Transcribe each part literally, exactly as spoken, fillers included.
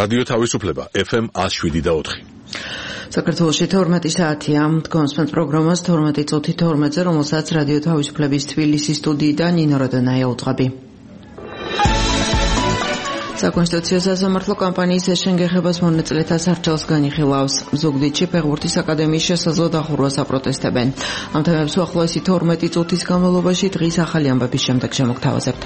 რადიო თავისუფლება ეფ ემ one oh seven და four. საქართველოში თორმეტი საათია კონსპენს პროგრამას თორმეტი წუთი თორმეტზე, რომელსაც რადიო თავისუფლების თბილისის სტუდიიდან ნინო როდონაია უძღვები. საკონსტიტუციო სასამართლო კამპანიის ეშენგეხებას მონაწილეთა სარჩელს განიხილავს. ზუგდიდში ფეხბურთის აკადემიის შესაძლო დახურვას აპროტესტებენ. ამ თემებს უახლოესი თორმეტი წუთის განმავლობაში დღის ახალი ამბების შემდეგ შემოგთავაზებთ.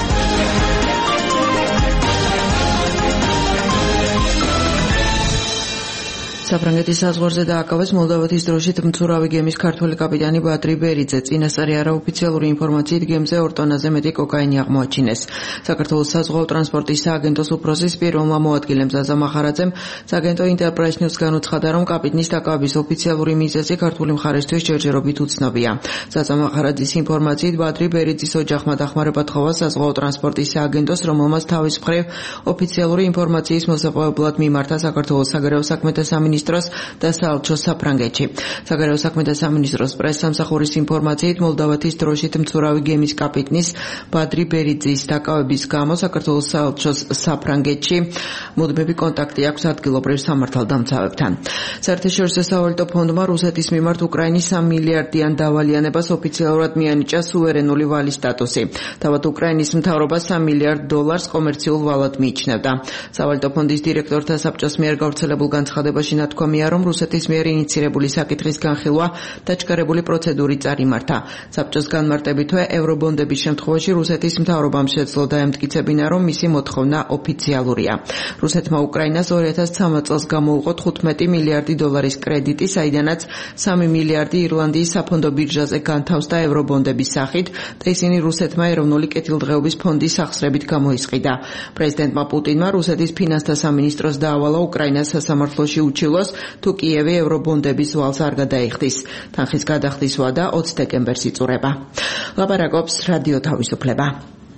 საფრანგეთის საზღვარზე დააკავეს მოლდავეთის დროშით მცურავი გემის ქართველი კაპიტანი ბადრი ბერიძე. წინასწარი არაოფიციალური ინფორმაციით გემზე ორ ტონაზე მეტი კოკაინი აღმოაჩინეს. საქართველოს საზღვაო ტრანსპორტის სააგენტოს უფროსის პირველმა მოადგილემ ზაზა მახარაძემ სააგენტო ინტერპრაის ნიუსს განუცხადა, რომ კაპიტნის დაკავების ოფიციალური მიზეზი ქართული მხარისთვის ჯერჯერობით უცნობია. ზაზა მახარაძის ინფორმაციით ბადრი ბერიძის ოჯახმა დახმარება თხოვა საზღვაო ტრანსპორტის სააგენტოს, რომელმაც თავის მხრივ ოფიციალური ინფორმაციის მოსაპოვებლად მიმართა საქართველოს საგარეო საქმეთა სამინისტროს და საელჩოს საფრანგეთში. საგარეო საქმეთა სამინისტროს პრესსამსახურის ინფორმაციით მოლდავეთის დროშით მცურავი გემის კაპიტნის ბადრი ბერიძის დაკავების გამო საქართველოს საელჩოს საფრანგეთში მუდმივი კონტაქტი აქვს ადგილობრივ სამართალდამცავებთან. საერთაშორისო სავალუტო ფონდმა რუსეთის მიმართ უკრაინის სამი მილიარდიან დავალიანებას ოფიციალურად მიანიჭა სუვერენული ვალის სტატუსი. თავად უკრაინის მთავრობა სამი მილიარდ დოლარს კომერციულ ვალად მიიჩნევდა. სავალუტო ფონდის დირექტორთა საბჭოს მიერ გავრცელებულ განცხადებაში თქვამია, რომ რუსეთის მიერ ინიცირებული საკითხის განხილვა დაჩქარებული პროცედურით წარიმართა. საბჭოს განმარტებითვე ევრობონდების შემთხვევაში რუსეთის მთავრობამ შეძლო დაემტკიცებინა, რომ მისი მოთხოვნა ოფიციალურია. რუსეთმა უკრაინას ორი ათას ცხრამეტ წელს გამოუყო თხუთმეტი მილიარდი დოლარის კრედიტი, საიდანაც სამი მილიარდი ირლანდიის საფონდო ბირჟაზე განთავსდა ევრობონდების სახით და ისინი რუსეთმა ეროვნული კეთილდღეობის ფონდის სახსრებით გამოისყიდა. პრეზიდენტმა პუტინმა რუსეთის ფინანსთა სამინისტროს დაავალა უკრაინას სასამართლოში უჩილოს, თუ კიევი ევრობონდების ვალს არ გადაიხდის. თანხის გადახდის ვადა ოცი დეკემბერს იწურება. ლაპარაკობს რადიო თავისუფლება.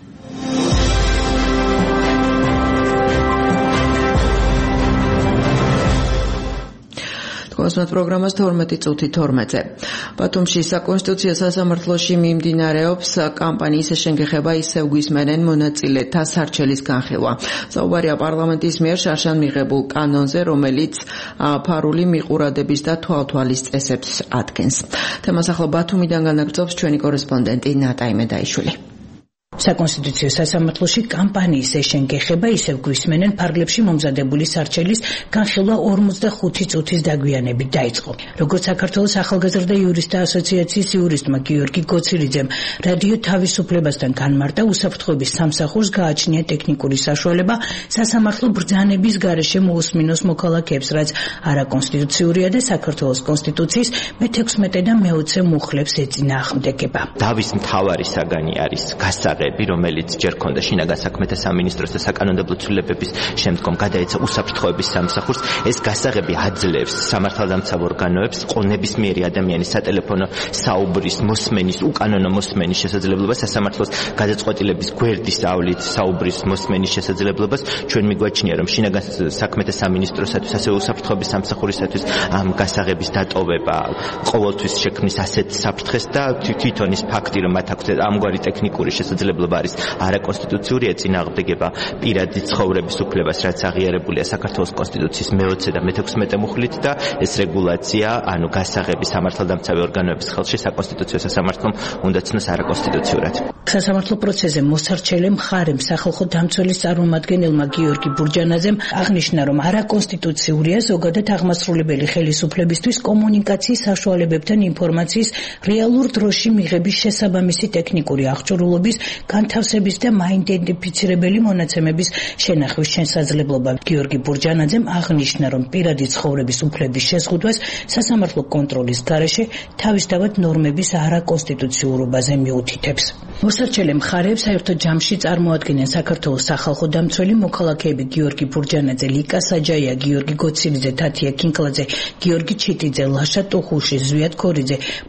კონსპენს პროგრამას თორმეტი წუთი თორმეტზე. ბათუმში საკონსტიტუციო სასამართლოში მიმდინარეობს კამპანიის ეშენგეხება ისევ გვისმენენ მონაწილეთა სარჩელის განხილვა. საუბარია პარლამენტის მიერ შარშან მიღებულ კანონზე, რომელიც ფარული მიყურადების და თვალთვალის წესებს ადგენს. თემას ახლა ბათუმიდან განაგრძობს ჩვენი კორესპონდენტი ნატა იმედაიშვილი. საკონსტიტუციო სასამართლოში კამპანიის ეშენგეხება ისევ გვისმენენ ფარგლებში მომზადებული სარჩელის განხილვა ორმოცდახუთი წუთის დაგვიანებით დაიწყო. როგორც საქართველოს ახალგაზრდა იურისტთა ასოციაციის იურისტმა გიორგი გოცირიძემ რადიო თავისუფლებასთან განმარტა, უსაფრთხოების სამსახურს გააჩნია ტექნიკური საშუალება სასამართლო ბრძანების გარეშე მოусმინოს მოქალაქეებს, რაც არაკონსტიტუციურია და საქართველოს კონსტიტუციის მეთექვსმეტე და მეოცე მუხლებს ეწინააღმდეგება. დავის მთავარი საგანი არის გასაღები, რომელიც ჯერ ქონდა შინაგან საქმეთა სამინისტროს და საკანონმდებლო ცვლილებების შემდგომ გადაეცა უსაფრთხოების სამსახურს. ეს გასაღები აძლევს სამართალდამცავ ორგანოებს ყონებისმიერი ადამიანის სატელეფონო საუბრის მოსმენის, უკანონო მოსმენის შესაძლებლობას, სასამართლოს გადაწყვეტილების გვერდის ავლით საუბრის მოსმენის შესაძლებლობას. ჩვენ მიგვაჩნია, რომ შინაგან საქმეთა სამინისტროსათვის, ასევე უსაფრთხოების სამსახურისათვის ამ გასაღების დატოვება ყოველთვის შექმნის ასეთ საფრთხეს და თვითონ ის ფაქტი, რომ მათ აქვს ამგვარი ტექნიკური შესაძლებლობა არის არაკონსტიტუციური, ეწინააღმდეგება პირადი ცხოვრების უფლებას, რაც აღიარებულია საქართველოს კონსტიტუციის მეოცე და მეთექვსმეტე მუხლით და ეს რეგულაცია, ანუ გასაღები სამართალდამცავი ორგანოების ხელში საკონსტიტუციო სასამართლომ უნდა ცნოს არაკონსტიტუციურად. სასამართლო პროცესზე მოსარჩელე მხარემ სახალხო დამცველის წარმომადგენელმა გიორგი ბურჯანაძემ აღნიშნა, რომ არაკონსტიტუციურია ზოგადად აღმასრულებელი ხელისუფლებისთვის კომუნიკაციის საშუალებებთან ინფორმაციის რეალურ დროში მიღების შესაბამისი ტექნიკური აღჭურვილობის, განთავსების და მაიდენტიფიცირებელი მონაცემების შენახვის შესაძლებლობა. გიორგი ბურჯანაძემ აღნიშნა, რომ პირადი ცხოვრების უფლების შეზღუდვას სასამართლო კონტროლის გარეშე თავისთავად ნორმების არაკონსტიტუციურობაზე მიუთითებს. მოსარჩელე მხარეებს საერთო ჯამში წარმოადგენენ საქართველოს სახალხო დამცველი მოქალაქეები გიორგი ბურჯანაძე, ლიკა საჯაია, გიორგი გოცირიძე, თათია კინკლაძე, გიორგი ჩიტიძე, ლაშა ტუხუში, ზვიად ქორიძე,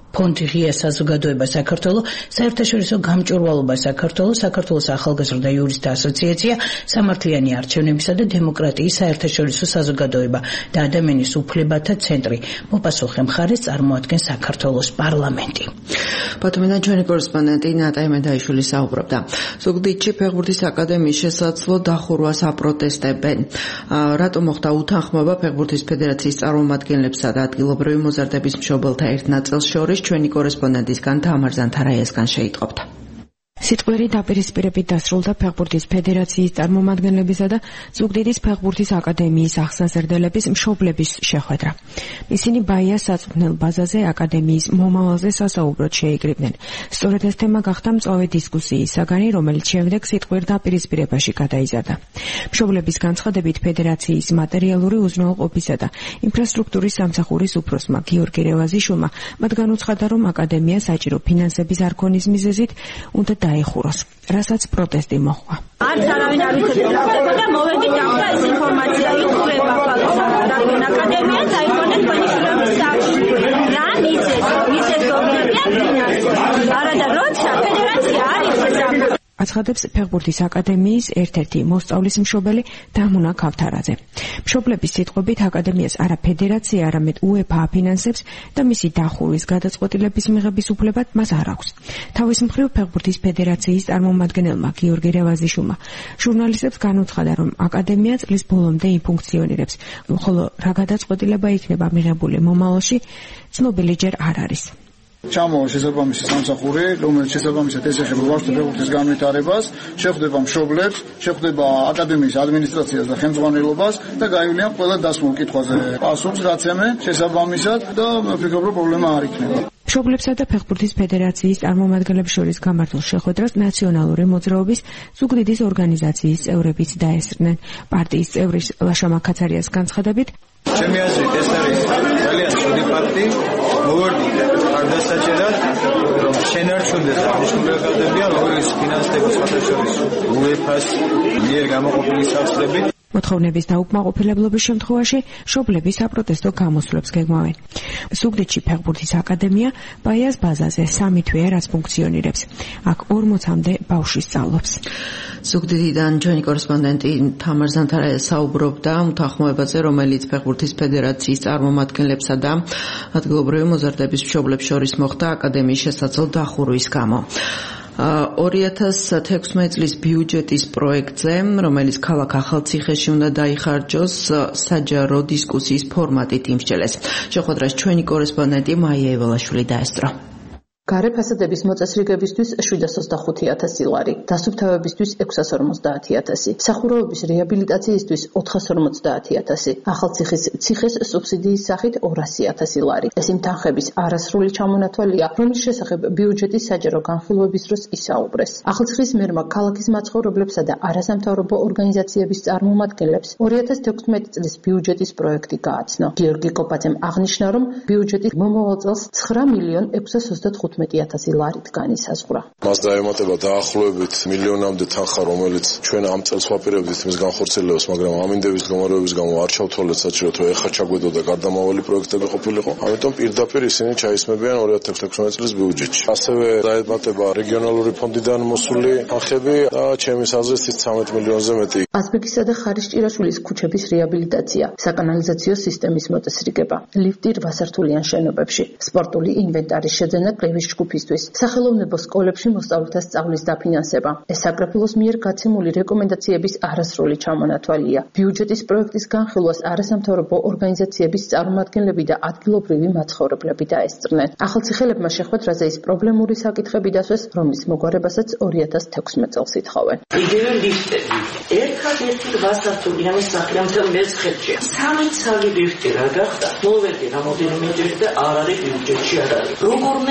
ფონდი ღია საზოგადოება საქართველოს, საერთაშორისო გამჭვირვალობა საქართველოს, საქართველოს ახალგაზრდა იურისტთა ასოციაცია, სამართლიანი არჩევნებისა და დემოკრატიის საერთაშორისო საზოგადოება და ადამიანის უფლებათა ცენტრი. მოპასუხე მხარეს წარმოადგენს საქართველოს პარლამენტი. ბათუმიდან ჩვენი კორესპონდენტი ნატა იმედაიშვილი საუბრობდა. ზუგდიდში ფეხბურთის აკადემიის შესაძლო დახურვას აპროტესტებენ. რატომ მოხდა უთანხმოება ფეხბურთის ფედერაციის წარმომადგენლებსა და ადგილობრივი მოზარდების მშობელთა ერთ ნაწილს შორის ჩვენი კორესპონდენტისგან თამარ ზანთარაიასგან შეიტყობთ. სიტყვერი დაპირისპირებით დასრულდა ფეხბურთის ფედერაციის წარმომადგენლებისა და ზუგდიდის ფეხბურთის აკადემიის ახსაზრდელების მშობლების შეხვედრა. ისინი ბაიას საწვრთნელ ბაზაზე აკადემიის მომავალზე სასაუბროდ შეიკრიბნენ. სწორედ ეს თემა გახდა მწვავე დისკუსიის საგანი, რომელიც შემდეგ სიტყვერ დაპირისპირებაში გადაიზარდა. მშობლების განცხადებით ფედერაციის მატერიალური უზრუნველყოფისა და ინფრასტრუქტურის სამსახურის უფროსმა გიორგი რევაზიშვილმა მათ განუცხადა, რომ აკადემია საჭირო ფინანსების არ ქონის მიზეზით უნდა დაეხუროს, რასაც პროტესტი მოჰყვა. არც არავინ არ იცოდა რა ხდება და მოვედით ახლა ეს ინფორმაცია იხურება ფალოს აკადემია დაიწყოს ფინანსების სახლში. რა მიზეზ, მიზეზ გოგებია ფინანსები. არა და როცა ფედერაცია არის ეს აცხადებს ფეხბურთის აკადემიის ერთ-ერთი მოსწავლის მშობელი დამუნა ქავთარაძე. მშობლების სიტყვებით აკადემიას არა ფედერაცია, არამედ უეფა აფინანსებს და მისი დახურვის გადაწყვეტილების მიღების უფლება მას არ აქვს. თავის მხრივ ფეხბურთის ფედერაციის წარმომადგენელმა გიორგი რევაზიშვილმა ჟურნალისტებს განუცხადა, რომ აკადემია წლის ბოლომდე იფუნქციონირებს, ხოლო რა გადაწყვეტილება იქნება მიღებული მომავალში, ცნობილი ჯერ არ არის. ჩამოვა შესაბამისი სამსახური, რომელიც შესაბამისად ესახება ვარსკვლავური ფეხბურთის განვითარებას, შეხვდება მშობლებს, შეხვდება აკადემიის ადმინისტრაციას და ხელმძღვანელობას და გაივლიან ყველა დასმულ კითხვაზე პასუხს, რაც ემე შესაბამისად და ვფიქრობ, რომ პრობლემა არ იქნება. მშობლებსა და ფეხბურთის ფედერაციის წარმომადგენლებს შორის გამართულ შეხვედრას ნაციონალური მოძრაობის ზუგდიდის ორგანიზაციის წევრებიც დაესწრნენ. პარტიის წევრის ლაშა მაქაცარიას განცხადებით, ჩემი აზრით ეს არის ძალიან ცუდი ფაქტი. მოვერდით არ დასაჭერად, რომ შენარჩუნდეს აღნიშნული აკადემია, რომელიც ფინანსების საერთაშორისო უეფას მიერ გამოყოფილი სახსრებით. მოთხოვნების დაუკმაყოფილებლობის შემთხვევაში მშობლები საპროტესტო გამოსვლებს გეგმავენ. ზუგდიდში ფეხბურთის აკადემია ბაიას ბაზაზე სამი თვეა რაც ფუნქციონირებს. აქ ორმოცამდე ბავშვი სწავლობს. ზუგდიდიდან ჩვენი კორესპონდენტი თამარ ზანთარაია საუბრობდა უთანხმოებაზე, რომელიც ფეხბურთის ფედერაციის წარმომადგენლებსა და ადგილობრივი მოზარდების მშობლებს შორის მოხდა აკადემიის შესაძლო დახურვის გამო. ორი ათას თექვსმეტ წლის ბიუჯეტის პროექტზე, რომელიც ქალაქ ახალციხეში უნდა დაიხარჯოს, საჯარო დისკუსიის ფორმატით იმსჯელეს. შეხვედრას ჩვენი კორესპონდენტი მაია ეველაშვილი დაესწრო. გარე ფასადების მოწესრიგებისთვის შვიდას ოცდახუთი ათასი ლარი, დასუფთავებისთვის ექვსას ორმოცდაათი ათასი, სახურავების რეაბილიტაციისთვის ოთხას ორმოცდაათი ათასი, ახალციხის ციხეს სუბსიდიის სახით ორასი ათასი ლარი. ეს იმ თანხების არასრული ჩამონათვალია, რომლის შესახებ ბიუჯეტის საჯარო განხილვების დროს ისაუბრეს. ახალციხის მერმა ქალაქის მაცხოვრებლებსა და არასამთავრობო ორგანიზაციების წარმომადგენლებს ორი ათას თექვსმეტ წლის ბიუჯეტის პროექტი გააცნო. გიორგი კოპაძემ აღნიშნა, რომ ბიუჯეტი მომავალ წელს ცხრა მილიონ ექვსას ოცდათხუთმეტი ათასი ლარით განისაზღვრა. მას დაემატება დაახლოებით მილიონამდე თანხა, რომელიც ჩვენ ამ წელს ვაპირებდით მის განხორციელებას, მაგრამ ამინდების გამარჯვების გამო არ ჩავთვალეთ საჭირო, თუ ეხა ჩაგვედოდა გარდამავალი პროექტები ყოფილიყო. ამიტომ პირდაპირ ისინი ჩაისმებიან ორი ათას თექვსმეტ წლის ბიუჯეტში. ასევე დაემატება რეგიონალური ფონდიდან მოსული თანხები და ჩემის აზრით ცხრამეტ მილიონზე მეტი. აზბეკისა და ხარის ჭირაშვილის ქუჩების რეაბილიტაცია, საკანალიზაციო სისტემის მოწესრიგება, ლიფტი რვა სართულიან შენობებში, სპორტული ინვენტარის შეძენა კრევის ჯგუფისთვის, სახელოვნებო სკოლებში მოსწავლეთა სწავლის დაფინანსება. ეს საკრეფილოს მიერ გაცემული რეკომენდაციების არასრული ჩამონათვალია. ბიუჯეტის პროექტის განხილვას არასამთავრობო ორგანიზაციების წარმომადგენლები და ადგილობრივი მაცხოვრებლები დაესწრნენ. ახალციხელებმა შეხვედრაზე ის პრობლემური საკითხები დასვეს, რომლის მოგვარებასაც ორი ათას თექვსმეტ წელს ითხოვენ. იგივე ლიფტები. ერთადერთი რვა სართულიანი სახლი მთელ მესხეთში. სამი ცალი ლიფტი რა გახდა? მოვედი რამოდენიმე ჯერ და არ არის ბიუჯეტში არ არის. როგორ უნდა გამო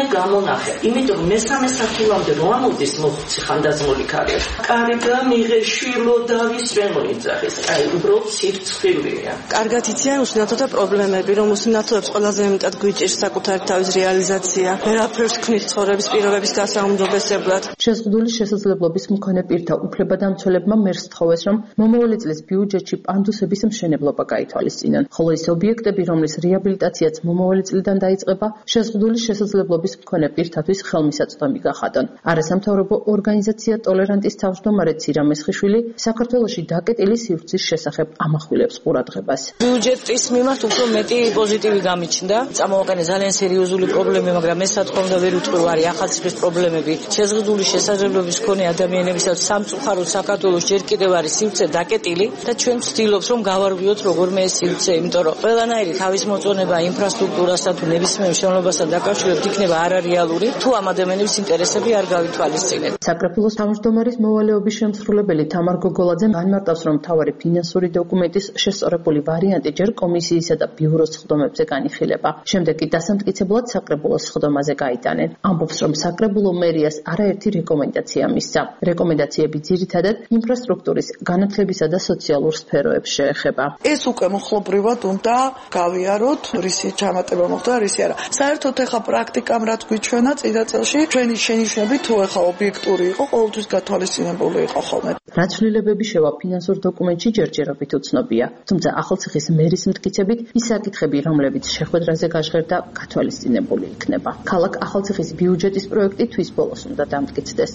ნახე. იმიტომ მესამე საფულამდე რო ამოდის მოხუცი ხანდაზმული ქალი. კარგა მიღე შვილო დავისვენ მოიძახეს. აი უბრალოდ სირცხვილია. კარგად იციან უსინათოთა პრობლემები, რომ უსინათოებს ყველაზე მეტად გვიჭირს საკუთარი თავის რეალიზაცია. ვერაფერს ქმნის ცხოვრების პირობების გასაუმჯობესებლად. შეზღუდული შესაძლებლობის მქონე პირთა უფლებადამცველებმა მერს თხოვეს, რომ მომავალი წლის ბიუჯეტში პანდუსების მშენებლობა გაითვალისწინონ, ხოლო ის ობიექტები, რომლის რეაბილიტაციაც მომავალი წლიდან დაიწყება, შეზღუდული შესაძლებლობის მქონე პირთათვის ხელმისაწვდომი გახადონ. არასამთავრობო ორგანიზაცია ტოლერანტის თავმჯდომარე ცირა მესხიშვილი საქართველოში დაკეტილი სივრცის შესახებ ამახვილებს ყურადღებას. ბიუჯეტის მიმართ უფრო მეტი პოზიტივი გამიჩნდა. წამოვაყენე ძალიან სერიოზული პრობლემა, მაგრამ ეს თქმა ვერ უთქვი არის ახალციხის პრობლემები. შეზღუდული შესაძლებლობის მქონე ადამიანებისაც სამწუხაროდ საქართველოს ჯერ კიდევ არის სივრცე დაკეტილი და ჩვენ ვცდილობთ რომ გავარღვიოთ როგორმე ეს სივრცე, იმიტომ რომ ყველანაირი თავის მოწონება ინფრასტრუქტურასთან თუ ნებისმიერ მშენებლობასთან დაკავშირებით იქნება არარეალური, თუ ამ ადამიანების ინტერესები არ გავითვალისწინეთ. საქართველოს თავმჯდომარის მოვალეობის შემსრულებელი თამარ გოგოლაძე განმარტავს, რომ მთავარი ფინანსური დოკუმენტის შესწორებული ვარიანტი ჯერ კომისიისა და ბიუროს სხდომებზე განიხილება. შემდეგ კი დასამტკიცებლად საკრებულოს სხდომაზე გაიტანენ. ამბობს, რომ საკრებულო მერიას არაერთი რეკომენდაცია მისცა. რეკომენდაციები ძირითადად ინფრასტრუქტურის, განათლებისა და სოციალურ სფეროებს შეეხება. ეს უკვე მოხლობრივად უნდა გავიაროთ, რისი ჩამატება მოხდა, რისი არა. საერთოდ ეხა პრაქტიკამ რაც გვიჩვენა წინა წელში, ჩვენი შენიშვნები თუ ეხა ობიექტური იყო, ყოველთვის გათვალისწინებული იყო ხოლმე. რა ცვლილებები შევა ფინანსურ დოკუმენტში ჯერჯერობით უცნობია. თუმცა ახალციხის მერის მტკიცებით ის საკითხები, რომლებიც შეხვედრაზე გაჟღერდა, გათვალისწინებული იქნება. ქალაქ ახალციხის ბიუჯეტის პროექტი თვის ბოლოს უნდა დამტკიცდეს.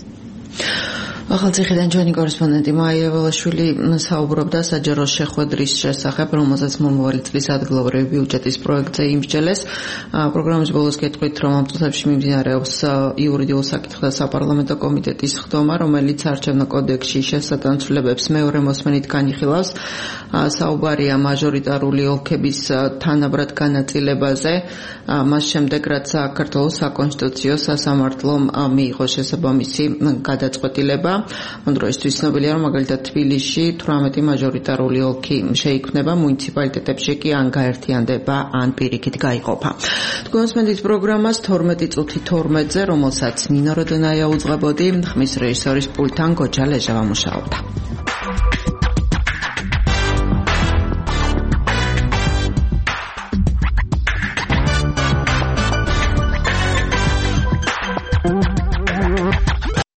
ახალციხიდან ჩვენი კორესპონდენტი მაია ველაშვილი საუბრობდა საჯარო შეხვედრის შესახებ, რომელზეც მომავალი წლის ადგილობრივი ბიუჯეტის პროექტზე იმსჯელეს. პროგრამის ბოლოს გეტყვით, რომ ამ წუთებში მიმდინარეობს იურიდიულ საკითხთა საპარლამენტო კომიტეტის სხდომა, რომელიც არჩევნო კოდექსში შესატანცვლებებს მეორე მოსმენით განიხილავს. საუბარია მაჟორიტარული ოლქების თანაბრად განაწილებაზე, მას შემდეგ, რაც საქართველოს საკონსტიტუციო სასამართლომ მიიღო შესაბამისი გადაწყვეტილება. დროისთვის ცნობილია, რომ მაგალითად თბილისში თვრამეტი მაჟორიტარული ოლქი შეიქმნება, მუნიციპალიტეტებში კი ან გაერთიანდება, ან პირიქით გაიყოფა. თქვენ მოსმენთ პროგრამას თორმეტი წუთი თორმეტზე, რომელსაც ნინო როდონაია უძღვებოდი, ხმის რეჟისორის პულტთან გოჯა ლეჟავა მუშაობდა.